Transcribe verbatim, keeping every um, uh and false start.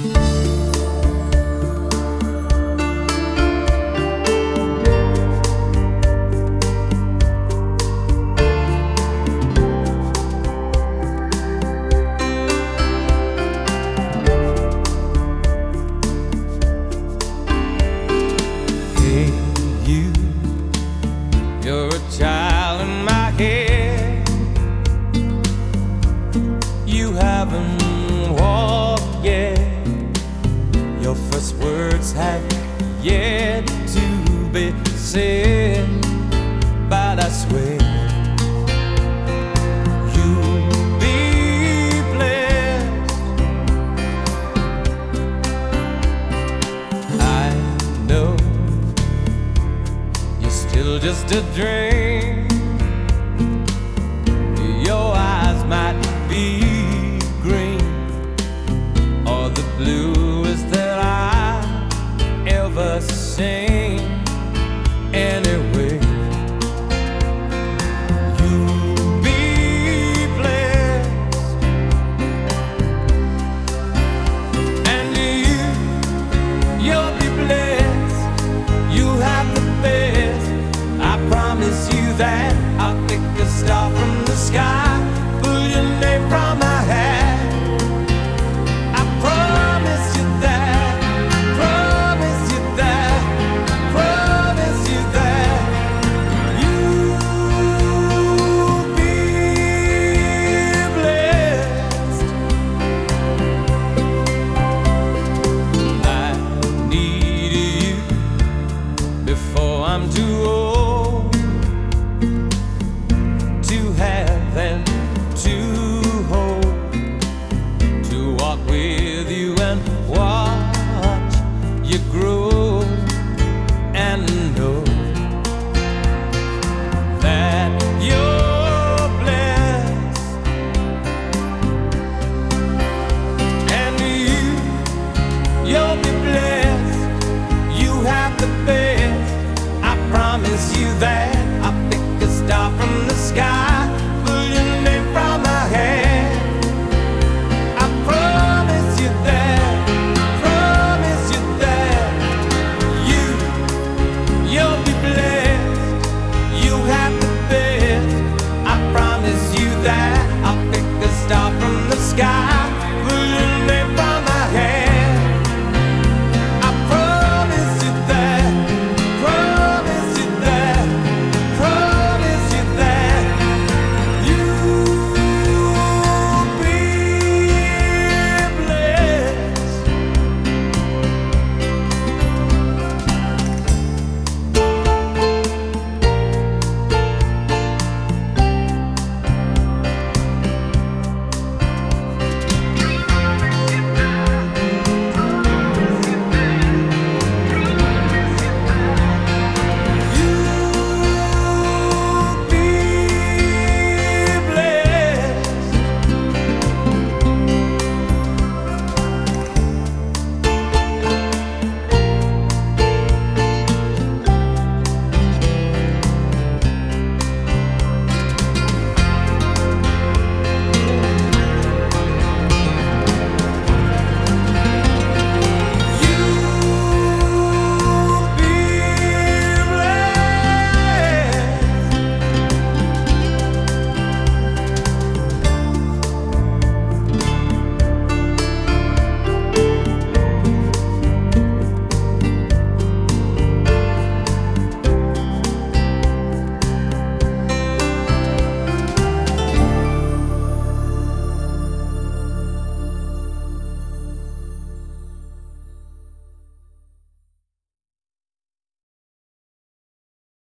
You're a child in my head. You haven't walked yet. Your first words have yet to be said. But I swear you'll be blessed. I know still just a dream. Your eyes might be green or the bluest that I've ever seen. Anyway, you'll be blessed, and you, you'll be blessed. You have the best. I promise you that I'll pick a star from the sky, pull your name from my hat. I promise you that, promise you that, promise you that you'll be blessed. I need you before I'm too old to have and to hold, to walk with you and watch you grow, and know that you're blessed, and you, you'll be blessed. You have the best. I promise you that